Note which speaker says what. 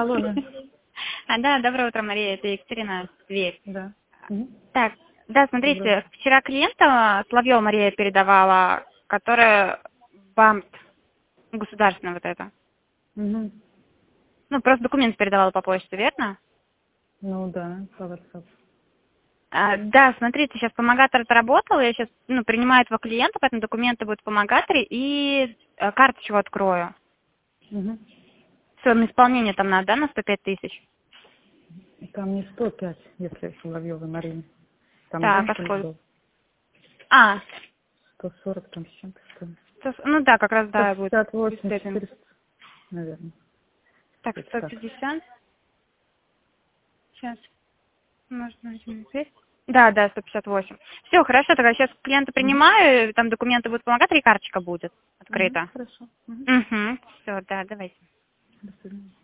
Speaker 1: Алло, да.
Speaker 2: Да, доброе утро, Мария, это Екатерина Дверь.
Speaker 1: Да.
Speaker 2: Так, да, смотрите, вчера клиента Соловьева Мария передавала, которая БАМТ, государственная вот это.
Speaker 1: Угу.
Speaker 2: Ну, просто документ передавала по почте, верно?
Speaker 1: Ну да, по WhatsApp.
Speaker 2: Да, смотрите, сейчас помогатор отработал, я сейчас принимаю этого клиента, поэтому документы будут в помогаторе, и карточку открою.
Speaker 1: Угу.
Speaker 2: Все, на исполнение там надо, да, на 105 тысяч?
Speaker 1: Там не 105, если Соловьевой Марине. Там
Speaker 2: Так, а
Speaker 1: раньше
Speaker 2: сколько?
Speaker 1: был 140 там с чем-то, что ли.
Speaker 2: Ну да, как раз, да, будет.
Speaker 1: 158, 400, наверное.
Speaker 2: Так,
Speaker 1: Это так.
Speaker 2: 150. Сейчас. Может, на 200. Да, 158. Все, хорошо, тогда сейчас клиента принимаю, там документы будут помогать, и карточка будет открыта.
Speaker 1: Хорошо.
Speaker 2: Угу. Все, да, давайте.
Speaker 1: До свидания.